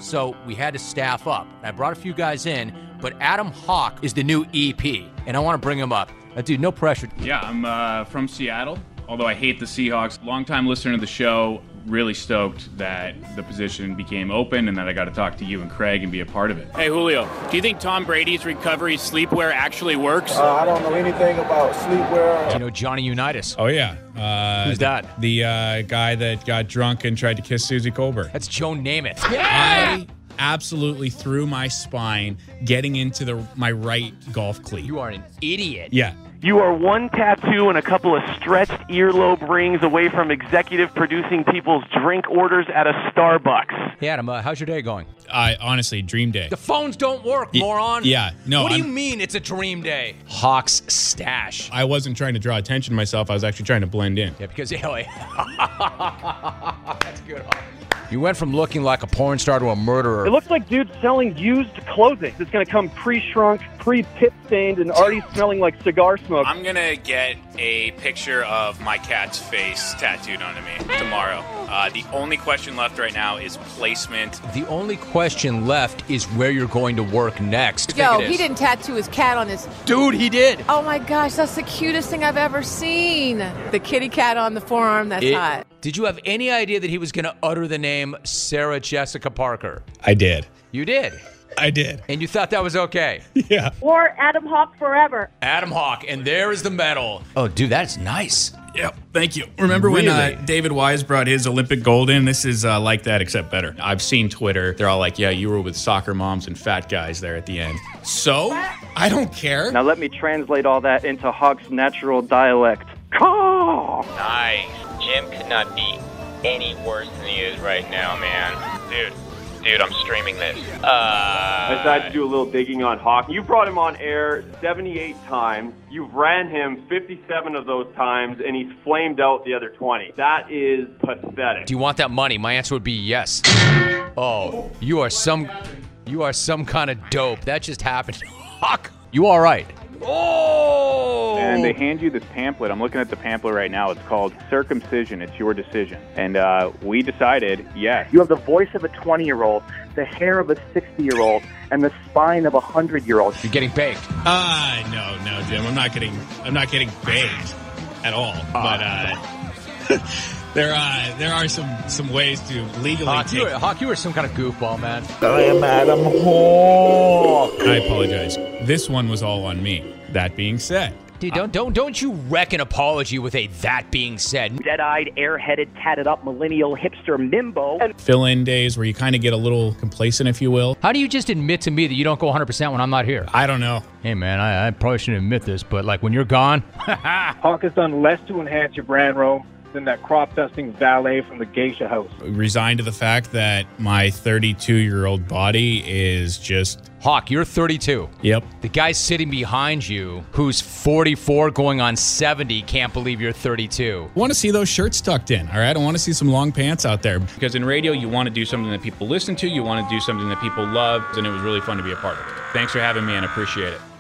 so we had to staff up. I brought a few guys in, but Adam Hawk is the new EP, and I want to bring him up. Dude, no pressure. Yeah, I'm from Seattle, although I hate the Seahawks. Longtime listener to the show, really stoked that the position became open and that I got to talk to you and Craig and be a part of it. Hey, Julio, do you think Tom Brady's recovery sleepwear actually works? I don't know anything about sleepwear. Do you know Johnny Unitas? Oh, yeah. Who's that? The guy that got drunk and tried to kiss Susie Colbert. That's Joe Namath. I absolutely threw my spine getting into my right golf cleat. You are an idiot. Yeah. You are one tattoo and a couple of stretched earlobe rings away from executive producing people's drink orders at a Starbucks. Hey, Adam, how's your day going? Honestly, dream day. The phones don't work, moron. Yeah, no. What do you mean it's a dream day? Hawk's stash. I wasn't trying to draw attention to myself. I was actually trying to blend in. Yeah, because that's good. You went from looking like a porn star to a murderer. It looks like dude's selling used clothing. It's going to come pre-shrunk, pre-pit stained, and already smelling like cigar smoke. I'm going to get a picture of my cat's face tattooed onto me tomorrow. The only question left right now is placement. The only question left is where you're going to work next. Yo, he didn't tattoo his cat on his... Dude, he did. Oh my gosh, that's the cutest thing I've ever seen. The kitty cat on the forearm, that's hot. Did you have any idea that he was going to utter the name Sarah Jessica Parker? I did. You did? I did. And you thought that was okay? Yeah. Or Adam Hawk forever. Adam Hawk, and there is the medal. Oh, dude, that's nice. Yep, thank you. Remember when David Wise brought his Olympic gold in? This is like that, except better. I've seen Twitter. They're all like, yeah, you were with soccer moms and fat guys there at the end. So, I don't care. Now let me translate all that into Hawk's natural dialect. Caw! Nice. Jim could not be any worse than he is right now, man. Dude, I'm streaming this. I decided to do a little digging on Hawk. You brought him on air 78 times. You've ran him 57 of those times, and he's flamed out the other 20. That is pathetic. Do you want that money? My answer would be yes. Oh, you are some kind of dope. That just happened. Hawk, you all right? Oh! And they hand you this pamphlet. I'm looking at the pamphlet right now. It's called Circumcision. It's Your Decision. And we decided, yes. You have the voice of a 20-year-old, the hair of a 60-year-old, and the spine of a 100-year-old. You're getting baked. No, Jim. I'm not getting baked at all. But there are some ways to legally Hawk, you were some kind of goofball, man. I am Adam Hawk. I apologize. This one was all on me. That being said. Dude, don't you wreck an apology with a that being said. Dead-eyed, airheaded, tatted-up millennial hipster mimbo. And Fill-in days where you kind of get a little complacent, if you will. How do you just admit to me that you don't go 100% when I'm not here? I don't know. Hey, man, I probably shouldn't admit this, but like when you're gone... Hawk has done less to enhance your brand, Ro, than that crop dusting valet from the geisha house. Resigned to the fact that my 32-year-old body is just... Hawk, you're 32. Yep. The guy sitting behind you, who's 44 going on 70, can't believe you're 32. I want to see those shirts tucked in, all right? I want to see some long pants out there. Because in radio, you want to do something that people listen to, you want to do something that people love, and it was really fun to be a part of it. Thanks for having me, and I appreciate it.